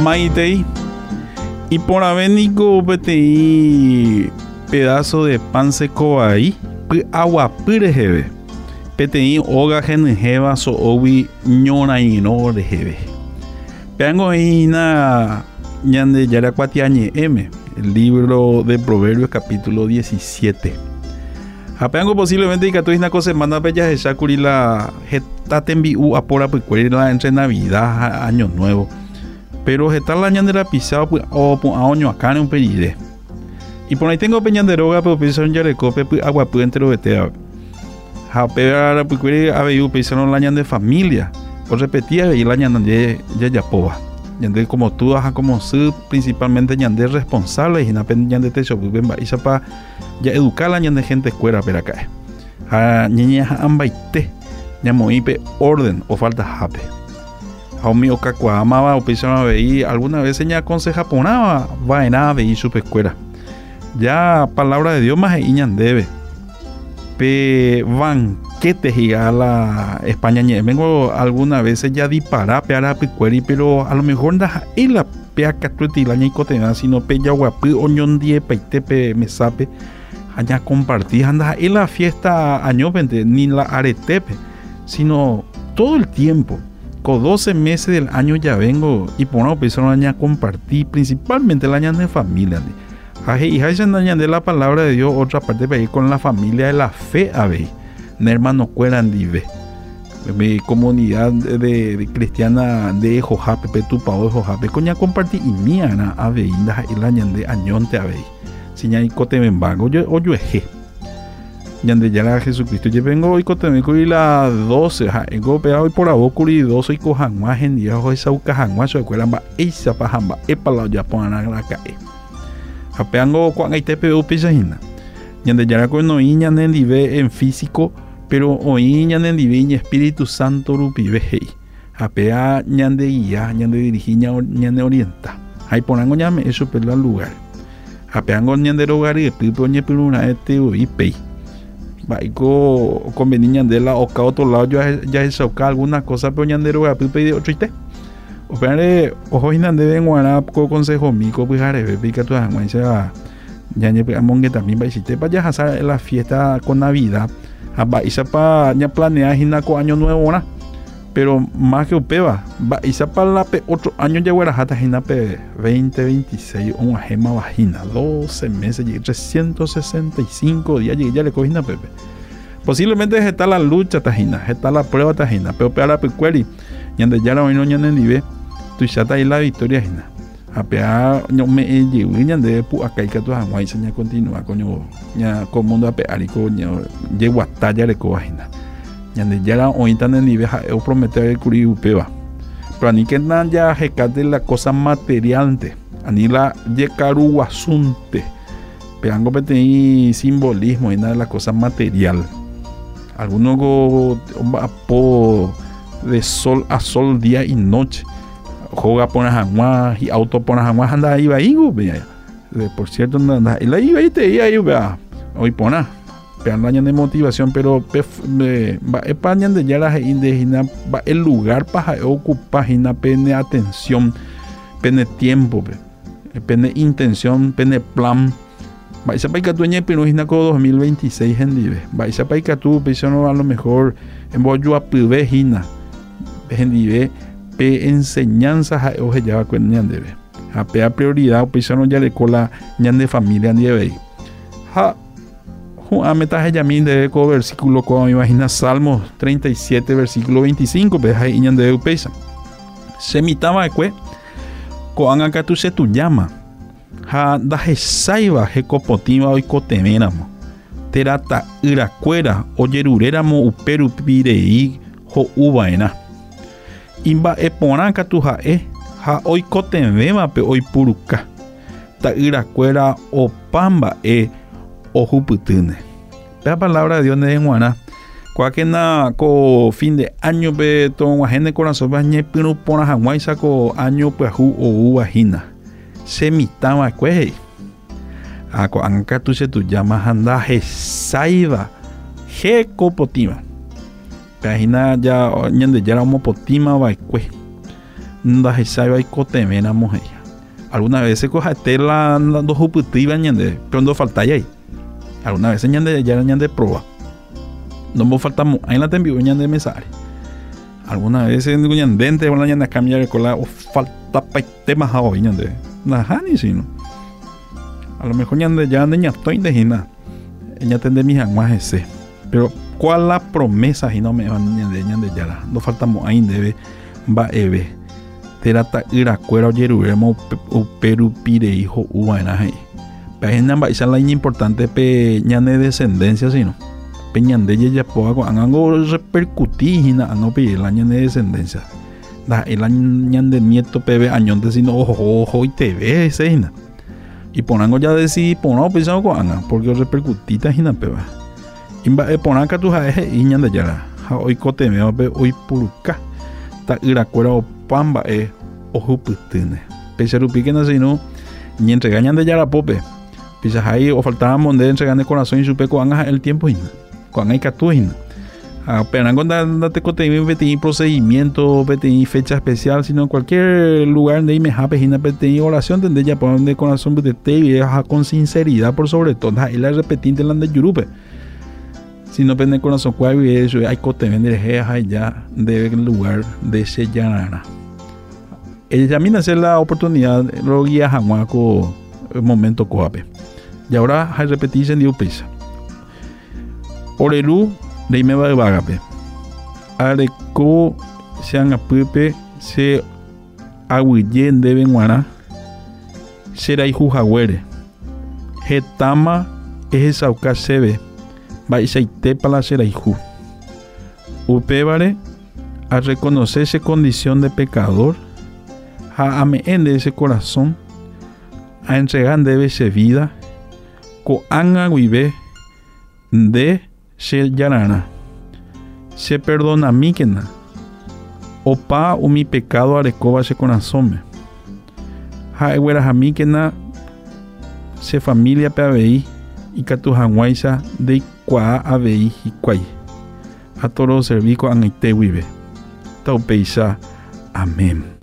Maitei. Y por avenico PTI pedazo de pan seco ahí. Agua pyrejebe. PTI oga genejeba so owi ñona ino rejebe. Peango ahí na ñande yara cuatiañe M. El libro de Proverbios capítulo 17. Apeango posiblemente y que una cosa semana bella de Shakuri la geta tembiu apora la entre Navidad Año Nuevo. Pero geta la ñandera pisado o a año acá en un peride. Y por ahí tengo peñanderoga pero pensaron ya le cope agua puente lo vetea. Japera puquere aveiu pensaron la ñande familia. Por repetía y la ñande ya poba. Ñande como tú ajá como su principalmente ñande responsable y na pen ñande te chobuben ba isa pa ya educar la ñande gente escuela per acá. A ñeña ambaite ñamoipe orden o falta jape. A mi okakwa amaba o pensaba veí alguna vez ña aconseja ponaba va en nada veí su escuela. Ya palabra de Dios más ñandebe. Pe banquete giga la España ñe vengo algunas veces ya disparar peara picueri pero a lo mejor da y la pea catueti la ñe cotena sino pe ya guapi oñon die peite pe me sape allá compartir anda y la fiesta año 20 ni la aretepe sino todo el tiempo con 12 meses del año ya vengo y por una persona a compartir principalmente la ña de familia y de la palabra de Dios otra parte para ir con la familia de la fe a ver hermano cueran dive mi comunidad de cristiana de Jojape Petupao de Jojape coña compartir y mía a ver y la ñande añonte a ver si ña cote membago yo o yo eje ñande ya la Jesucristo yo vengo hoy cote me curi la 12 ego pea hoy por abocuri 12 y cojan más en día hoy sauca janwa so cueran ba esa pajamba epa la ya ponan la cae apeango cuan hay TPU pisajina ñande yara con no iña nendive en físico pero hoy ñande diviña Espíritu Santo rupive hei apea ñande guía ñande dirigiña ñande orienta hay ponango ñame eso pelo al lugar apeango ñande lugar y pipo ñe piruna este y pei baico conveni ñande la oca otro lado ya es oca alguna cosa pero ñande lugar pipo de otro ite opere ojo inande de guara co consejo mico pijare pica tu anguanza ya ñe amongue también va hiciste para ya hacer la fiesta con Navidad va isa pa ya planea hinaco año nuevo na pero más que upeba va isa pa la pe otro año ya guara hata hinape 2026 una gema vagina 12 meses y 365 días ya le cogina pepe posiblemente está la lucha tajina está la prueba tajina pero para pecueri ñande ya no ñande nive tu chata y la victoria hina apea no me llevo ñande pu acá y que tu hanwai seña continúa coño ña con mundo apea y coño llego a talla le cojina ñande ya la hoy tan en nive eu prometer el curi upeba pero ni que nan ya jecate la cosa materialante ani la yekaru asunte peango pete simbolismo y nada de la cosa material algunos go po de sol a sol día y noche juega por jamás y auto por jamás anda ahí va igo por cierto anda y la iba y te iba vea hoy pona pero año de motivación pero va españa de ya la indígena va el lugar para ocupar hina pene atención pene tiempo pene intención pene plan va esa paika tu ñe pero hina co 2026 en dive va esa paika tu pensando a lo mejor en boyo a pibe hina gendive pe enseñanzas a oje ya con ñandebe a pe prioridad pensando ya le cola ñande familia ñande ha a meta ya min de co versículo como imagina Salmos 37 versículo 25 pe hay ñande pesa se mitama que co anga ka tu se tu llama ha da saiba he copotima hoy cotemenamo terata iracuera o yeruréramo uperu pirei ho uvaena imba eporanca tu ha hoy cotemema pe hoy puruca ta iracuera o pamba o juputune la palabra de Dios de guana cualquier na co fin de año pe ton gente corazón va ñe pino pona hanwai saco año pe hu o uvajina se mitama que a co anca tu se tu llama anda he saiva he copotima página ya ñande ya mo potima va que ndahechaiva ikotemérã moheia. Algunas veces cojate la dos juputiva ñande, pero no falta ahí. Algunas veces ñande ya ñande proba. No me faltamos ahí la tembiu ñande mesari. Algunas veces ñandente o la ñande cambiar el cola o falta paite más hoy ñande. Najani sino. A lo mejor ñande ya ñande estoy de gina. Ella tende mis aguas ese. Pero cuál la promesa y no me van ñande ya. No faltamos ahí debe va eve. Terata iracuera yeruremo o peru pire hijo uanaje. Pero es la importante pe ñande descendencia sino. Pe ñande ya poa con ango repercutir na ango pe la ñande descendencia. Da el ñande nieto pebe añonte sino ojo y te ve ese hina. Y ponango ya decir pono pensado con anga porque repercutita hina peba. Imba ponanca tu jae y ñande ya. Hoy cotemeo pe hoy puruca. Ta iracuera o pamba ojo putine. Pese rupique no sino ni entregañan de yarapope. Pese ahí o faltaba monde entregan de corazón y supe con el tiempo hina. Con hay catuina. Pero no date cotemeo peti procedimiento peti fecha especial sino en cualquier lugar donde me jape hina peti oración donde ya ponen de corazón de te y con sinceridad por sobre todo. Y la repetir de la de yurupe. Si no pende corazón cuál y eso hay cote vender ya de lugar de ese llanara. Ella mina hacer la oportunidad lo guía jamaco momento coape. Y ahora hay repetirse en Dios pesa. Orelu de me va de vagape. Areco se han apupe se aguillen de benguana. Será hijo jaguere. Getama es sauca sebe. Baisaite para ser hijo. Upébare a reconocerse condición de pecador, a ameen de ese corazón, a entregar debe ser vida, co anga guibe de se yarana. Se perdona mi que na. Opa o mi pecado arecoba ese corazón. Ha eguera a mi que na se familia peabei y catu hanguaisa de qua avei y quai. A toro servico an ite vive. Taupeisa. Amén.